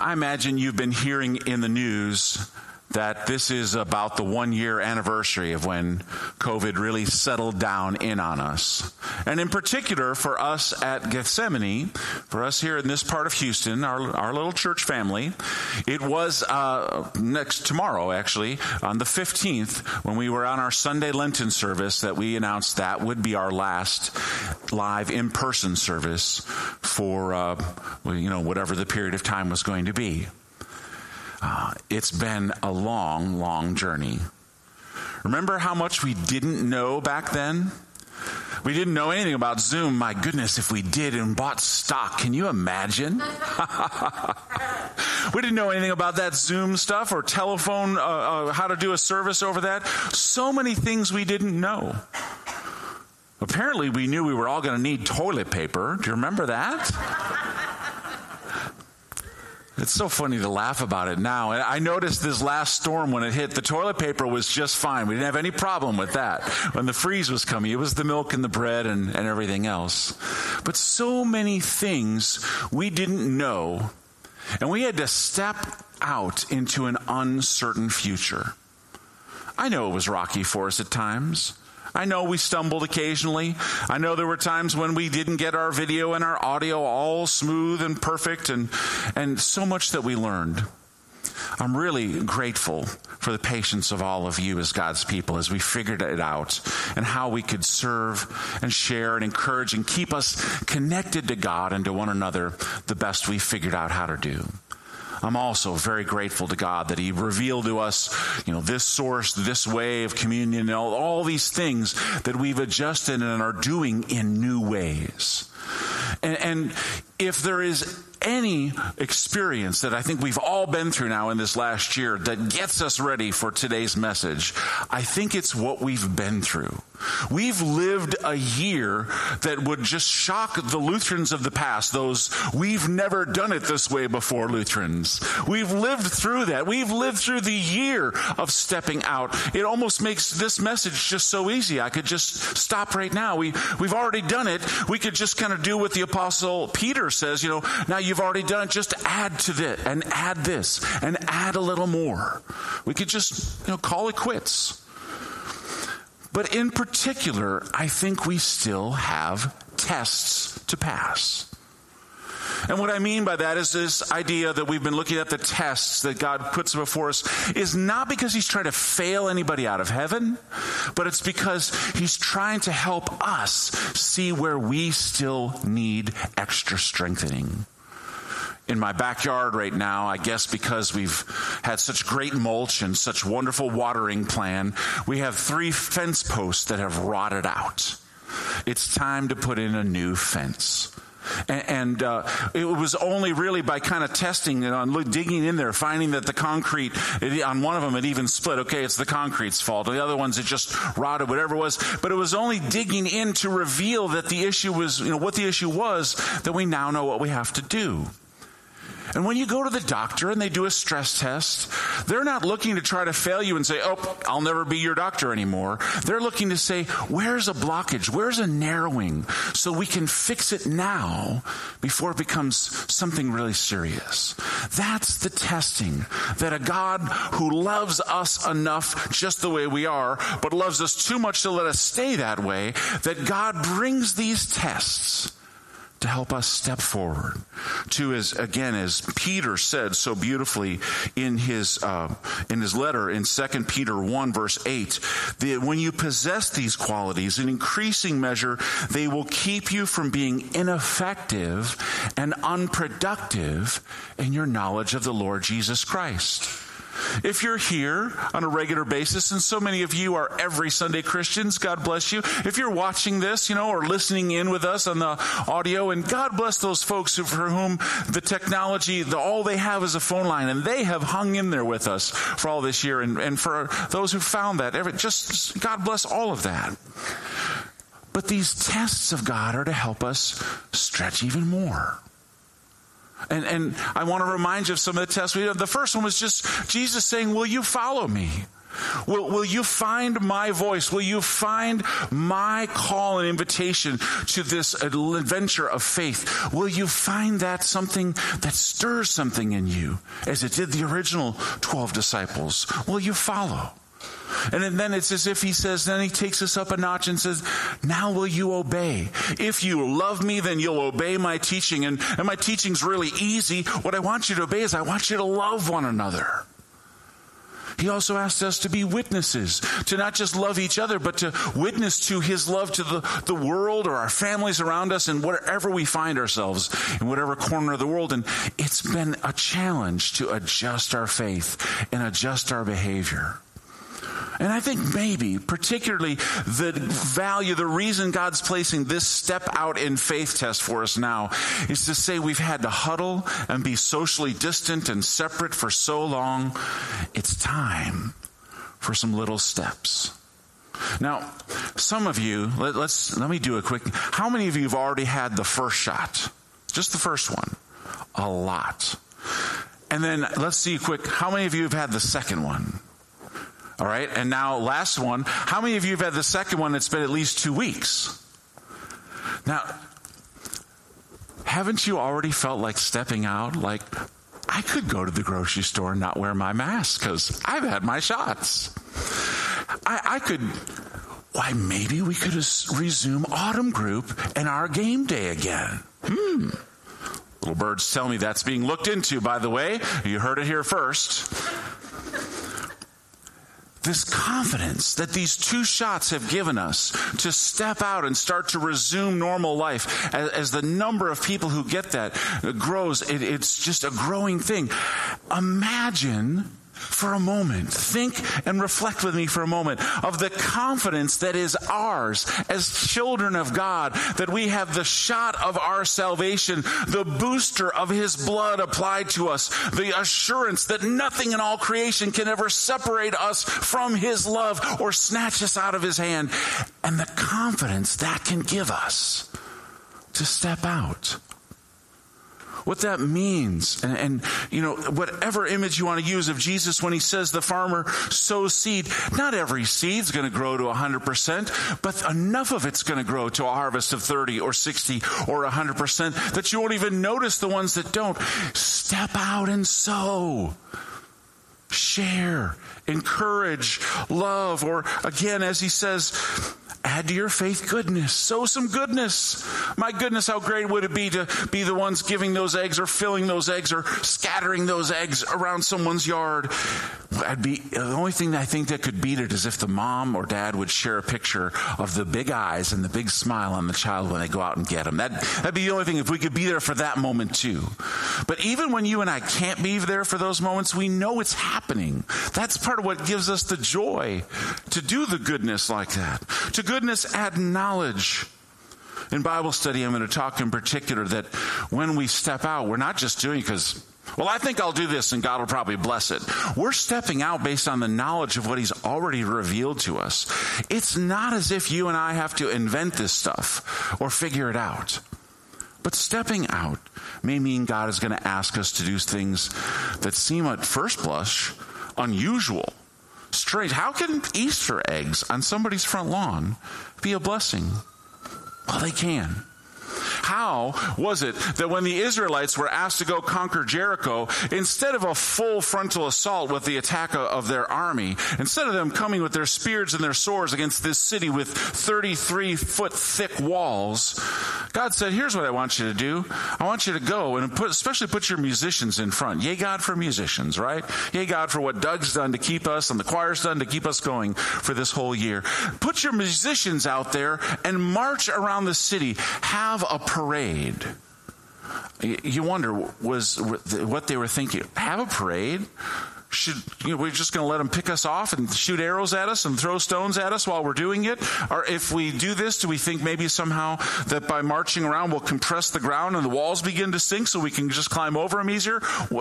I imagine you've been hearing in the news that this is about the 1-year anniversary of when COVID really settled down in on us. And in particular, for us at Gethsemane, for us here in this part of Houston, our little church family, it was tomorrow, actually, on the 15th, when we were on our Sunday Lenten service, that we announced that would be our last live in-person service for, whatever the period of time was going to be. It's been a long, long journey. Remember how much we didn't know back then? We didn't know anything about Zoom. My goodness, if we did and bought stock, can you imagine? We didn't know anything about that Zoom stuff or telephone, how to do a service over that. So many things we didn't know. Apparently, we knew we were all going to need toilet paper. Do you remember that? It's so funny to laugh about it now. I noticed this last storm when it hit, the toilet paper was just fine. We didn't have any problem with that. When the freeze was coming, it was the milk and the bread and everything else. But so many things we didn't know, and we had to step out into an uncertain future. I know it was rocky for us at times. I know we stumbled occasionally. I know there were times when we didn't get our video and our audio all smooth and perfect, and so much that we learned. I'm really grateful for the patience of all of you as God's people as we figured it out and how we could serve and share and encourage and keep us connected to God and to one another the best we figured out how to do. I'm also very grateful to God that He revealed to us, this source, this way of communion, and all these things that we've adjusted and are doing in new ways. And if there is any experience that I think we've all been through now in this last year that gets us ready for today's message, I think it's what we've been through. We've lived a year that would just shock the Lutherans of the past, those we've never done it this way before Lutherans. We've lived through that. We've lived through the year of stepping out. It almost makes this message just so easy. I could just stop right now. We've already done it. We could just kind of do what the Apostle Peter says, now you've already done it, just add to this and add this and add a little more. We could just, call it quits. But in particular, I think we still have tests to pass. And what I mean by that is this idea that we've been looking at the tests that God puts before us is not because He's trying to fail anybody out of heaven, but it's because He's trying to help us see where we still need extra strengthening. In my backyard right now, I guess because we've had such great mulch and such wonderful watering plan, we have 3 fence posts that have rotted out. It's time to put in a new fence. And it was only really by kind of testing and digging in there, finding that the concrete, on one of them it even split. Okay, it's the concrete's fault. On the other ones it just rotted, whatever it was. But it was only digging in to reveal that the issue was, what the issue was, that we now know what we have to do. And when you go to the doctor and they do a stress test, they're not looking to try to fail you and say, oh, I'll never be your doctor anymore. They're looking to say, where's a blockage? Where's a narrowing? So we can fix it now before it becomes something really serious. That's the testing that a God who loves us enough just the way we are, but loves us too much to let us stay that way, that God brings these tests to help us step forward to, as Peter said so beautifully in his letter in 2 Peter 1 verse 8, that when you possess these qualities in increasing measure, they will keep you from being ineffective and unproductive in your knowledge of the Lord Jesus Christ. If you're here on a regular basis, and so many of you are every Sunday Christians, God bless you. If you're watching this, or listening in with us on the audio, and God bless those folks for whom the technology, all they have is a phone line, and they have hung in there with us for all this year, and for those who found that, just God bless all of that. But these tests of God are to help us stretch even more. And I want to remind you of some of the tests we have. The first one was just Jesus saying, will you follow me? Will you find my voice? Will you find my call and invitation to this adventure of faith? Will you find that something that stirs something in you, as it did the original 12 disciples? Will you follow? And then it's as if he says, then he takes us up a notch and says, now will you obey? If you love me, then you'll obey my teaching. And my teaching's really easy. What I want you to obey is I want you to love one another. He also asks us to be witnesses, to not just love each other, but to witness to his love to the world or our families around us and wherever we find ourselves, in whatever corner of the world. And it's been a challenge to adjust our faith and adjust our behavior. And I think maybe, particularly, the reason God's placing this step out in faith test for us now is to say we've had to huddle and be socially distant and separate for so long. It's time for some little steps. Now, some of you, let me do a quick, how many of you have already had the first shot? Just the first one? A lot. And then let's see quick, how many of you have had the second one? All right, and now last one. How many of you have had the second one that's been at least 2 weeks? Now, haven't you already felt like stepping out? Like, I could go to the grocery store and not wear my mask because I've had my shots. Maybe we could resume autumn group and our game day again. Little birds tell me that's being looked into, by the way. You heard it here first. This confidence that these 2 shots have given us to step out and start to resume normal life, as the number of people who get that grows, it's just a growing thing. Imagine for a moment, think and reflect with me for a moment of the confidence that is ours as children of God, that we have the shot of our salvation, the booster of his blood applied to us, the assurance that nothing in all creation can ever separate us from his love or snatch us out of his hand, and the confidence that can give us to step out. What that means, and whatever image you want to use of Jesus when he says the farmer sows seed, not every seed's going to grow to 100%, but enough of it's going to grow to a harvest of 30 or 60 or 100% that you won't even notice the ones that don't. Step out and sow. Share, encourage, love, or again, as he says, add to your faith goodness. Sow some goodness. My goodness, how great would it be to be the ones giving those eggs or filling those eggs or scattering those eggs around someone's yard. The only thing I think that could beat it is if the mom or dad would share a picture of the big eyes and the big smile on the child when they go out and get them. That'd be the only thing, if we could be there for that moment too. But even when you and I can't be there for those moments, we know it's happening. That's part of what gives us the joy to do the goodness like that. To goodness, add knowledge. In Bible study, I'm going to talk in particular that when we step out, we're not just doing it because, well, I think I'll do this and God will probably bless it. We're stepping out based on the knowledge of what he's already revealed to us. It's not as if you and I have to invent this stuff or figure it out. But stepping out may mean God is going to ask us to do things that seem at first blush unusual, strange. How can Easter eggs on somebody's front lawn be a blessing? Well, they can. How was it that when the Israelites were asked to go conquer Jericho, instead of a full frontal assault with the attack of their army, instead of them coming with their spears and their swords against this city with 33-foot thick walls, God said, here's what I want you to do. I want you to go and especially put your musicians in front. Yay, God, for musicians, right? Yay, God, for what Doug's done to keep us and the choir's done to keep us going for this whole year. Put your musicians out there and march around the city. Have a parade. You wonder what they were thinking. Have a parade? We're just going to let them pick us off and shoot arrows at us and throw stones at us while we're doing it? Or if we do this, do we think maybe somehow that by marching around we'll compress the ground and the walls begin to sink so we can just climb over them easier?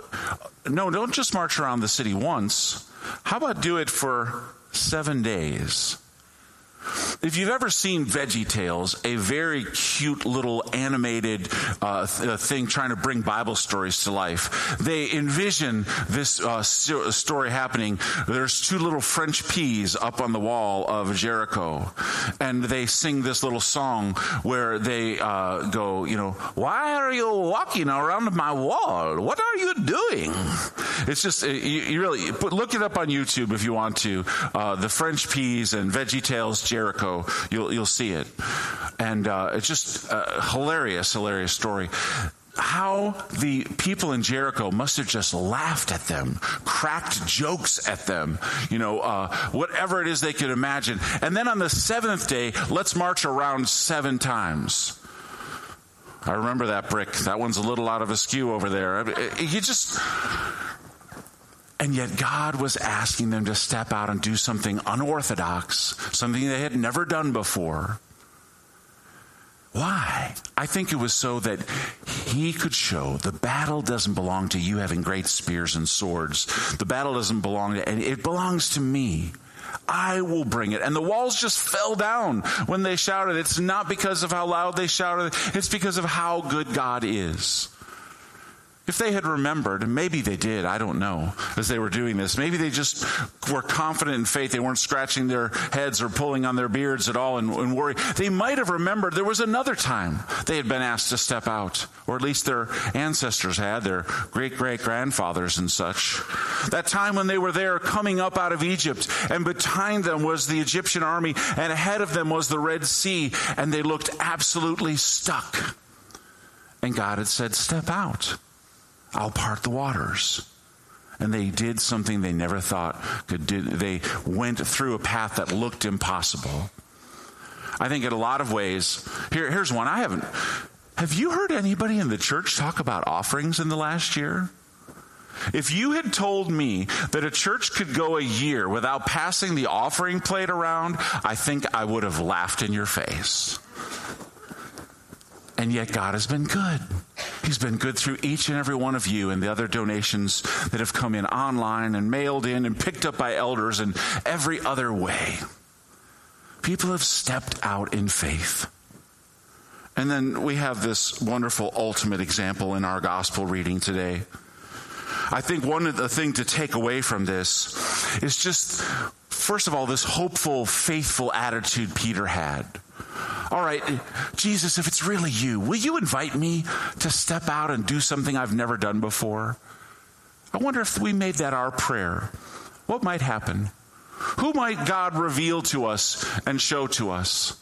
No, don't just march around the city once. How about do it for 7 days? If you've ever seen VeggieTales, a very cute little animated thing trying to bring Bible stories to life, they envision this story happening. There's two little French peas up on the wall of Jericho, and they sing this little song where they go, why are you walking around my wall? What are you doing? It's just, you really, look it up on YouTube if you want to. The French peas and VeggieTales Jericho, you'll see it. And it's just a hilarious story. How the people in Jericho must have just laughed at them, cracked jokes at them, whatever it is they could imagine. And then on the seventh day, let's march around 7 times. I remember that brick. That one's a little out of askew over there. And yet God was asking them to step out and do something unorthodox, something they had never done before. Why? I think it was so that he could show the battle doesn't belong to you having great spears and swords. The battle doesn't belong to, and it belongs to me. I will bring it. And the walls just fell down when they shouted. It's not because of how loud they shouted. It's because of how good God is. If they had remembered, and maybe they did, I don't know, as they were doing this, maybe they just were confident in faith. They weren't scratching their heads or pulling on their beards at all and worry. They might have remembered there was another time they had been asked to step out, or at least their ancestors had, their great-great-grandfathers and such. That time when they were there coming up out of Egypt, and behind them was the Egyptian army, and ahead of them was the Red Sea, and they looked absolutely stuck. And God had said, step out. I'll part the waters. And they did something they never thought could do. They went through a path that looked impossible. I think in a lot of ways, here's one. Have you heard anybody in the church talk about offerings in the last year? If you had told me that a church could go a year without passing the offering plate around, I think I would have laughed in your face. And yet God has been good. He's been good through each and every one of you and the other donations that have come in online and mailed in and picked up by elders and every other way. People have stepped out in faith. And then we have this wonderful ultimate example in our gospel reading today. I think one of the things to take away from this is just, first of all, this hopeful, faithful attitude Peter had. All right, Jesus, if it's really you, will you invite me to step out and do something I've never done before? I wonder if we made that our prayer. What might happen? Who might God reveal to us and show to us?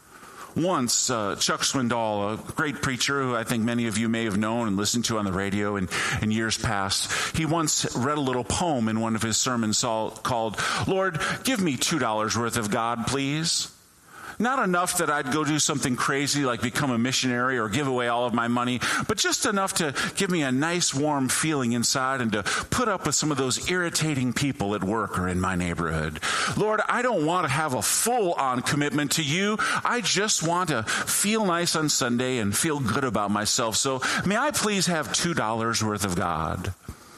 Once, Chuck Swindoll, a great preacher who I think many of you may have known and listened to on the radio in years past, he once read a little poem in one of his sermons called, Lord, give me $2 worth of God, please. Not enough that I'd go do something crazy like become a missionary or give away all of my money, but just enough to give me a nice warm feeling inside and to put up with some of those irritating people at work or in my neighborhood. Lord, I don't want to have a full-on commitment to you. I just want to feel nice on Sunday and feel good about myself. So may I please have $2 worth of God?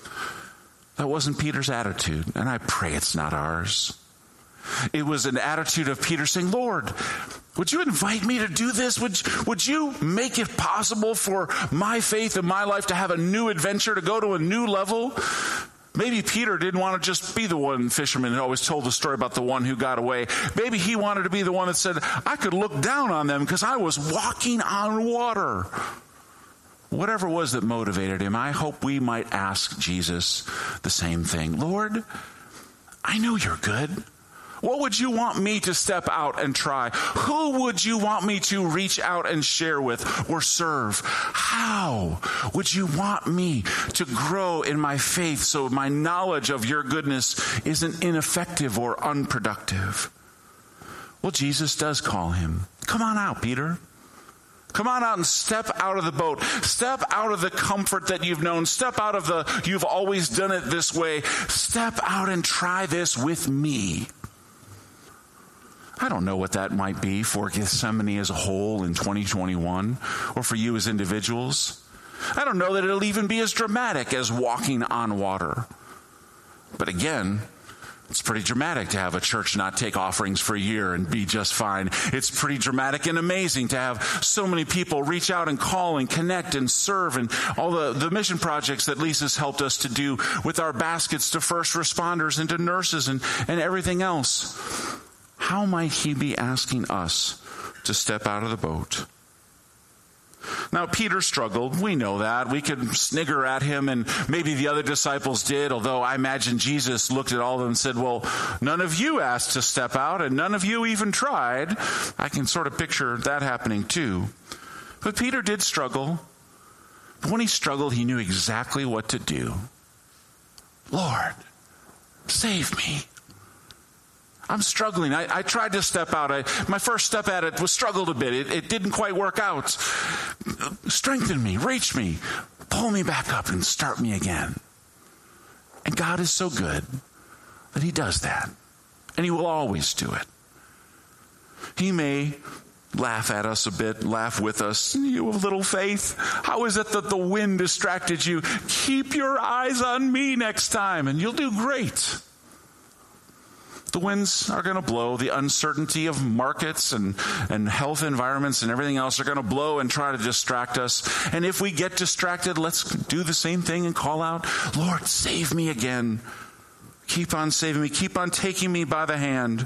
That wasn't Peter's attitude, and I pray it's not ours. It was an attitude of Peter saying, Lord, would you invite me to do this? Would you make it possible for my faith and my life to have a new adventure, to go to a new level? Maybe Peter didn't want to just be the one fisherman who always told the story about the one who got away. Maybe he wanted to be the one that said, I could look down on them because I was walking on water. Whatever it was that motivated him, I hope we might ask Jesus the same thing. Lord, I know you're good. What would you want me to step out and try? Who would you want me to reach out and share with or serve? How would you want me to grow in my faith so my knowledge of your goodness isn't ineffective or unproductive? Well, Jesus does call him. Come on out, Peter. Come on out and step out of the boat. Step out of the comfort that you've known. Step out of you've always done it this way. Step out and try this with me. I don't know what that might be for Gethsemane as a whole in 2021 or for you as individuals. I don't know that it'll even be as dramatic as walking on water. But again, It's pretty dramatic to have a church not take offerings for a year and be just fine. It's pretty dramatic and amazing to have so many people reach out and call and connect and serve, and all the mission projects that Lisa's helped us to do with our baskets to first responders and to nurses and everything else. How might he be asking us to step out of the boat? Now, Peter struggled. We know that. We could snigger at him, and maybe the other disciples did, although I imagine Jesus looked at all of them and said, well, none of you asked to step out, and none of you even tried. I can sort of picture that happening too. But Peter did struggle. But when he struggled, he knew exactly what to do. Lord, save me. I'm struggling. I tried to step out. My first step at it was struggled a bit. It didn't quite work out. Strengthen me, reach me, pull me back up and start me again. And God is so good that he does that. And he will always do it. He may laugh at us a bit, laugh with us. You have little faith. How is it that the wind distracted you? Keep your eyes on me next time and you'll do great. The winds are going to blow. The uncertainty of markets and health environments and everything else are going to blow and try to distract us. And if we get distracted, let's do the same thing and call out, Lord, save me again. Keep on saving me. Keep on taking me by the hand.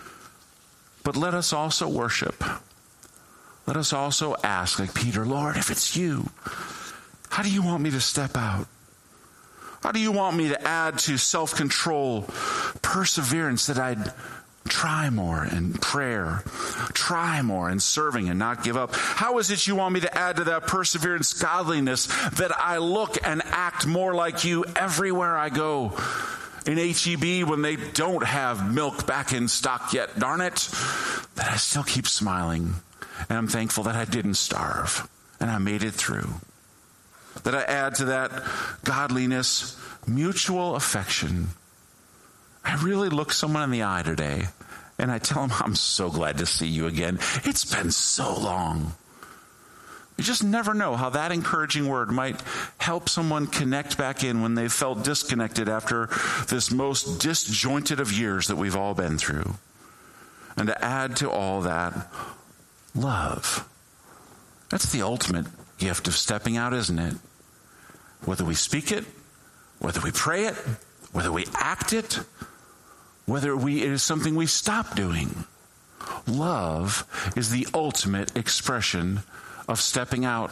But let us also worship. Let us also ask, like Peter, Lord, if it's you, how do you want me to step out? How do you want me to add to self-control, perseverance, that I'd try more in prayer, try more in serving and not give up? How is it you want me to add to that perseverance, godliness, that I look and act more like you everywhere I go? In HEB, when they don't have milk back in stock yet, darn it, that I still keep smiling. And I'm thankful that I didn't starve and I made it through. That I add to that godliness, mutual affection. I really look someone in the eye today and I tell them, I'm so glad to see you again. It's been so long. You just never know how that encouraging word might help someone connect back in when they felt disconnected after this most disjointed of years that we've all been through. And to add to all that, love. That's the ultimate gift of stepping out, isn't it? Whether we speak it, whether we pray it, whether we act it, whether it is something we stop doing. Love is the ultimate expression of stepping out.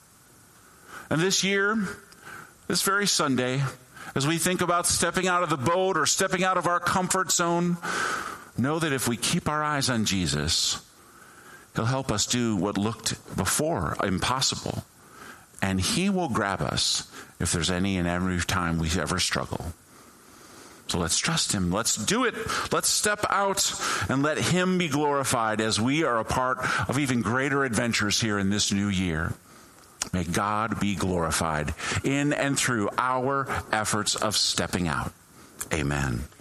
And this year, this very Sunday, as we think about stepping out of the boat or stepping out of our comfort zone, know that if we keep our eyes on Jesus, he'll help us do what looked before impossible. And he will grab us if there's any and every time we ever struggle. So let's trust him. Let's do it. Let's step out and let him be glorified as we are a part of even greater adventures here in this new year. May God be glorified in and through our efforts of stepping out. Amen.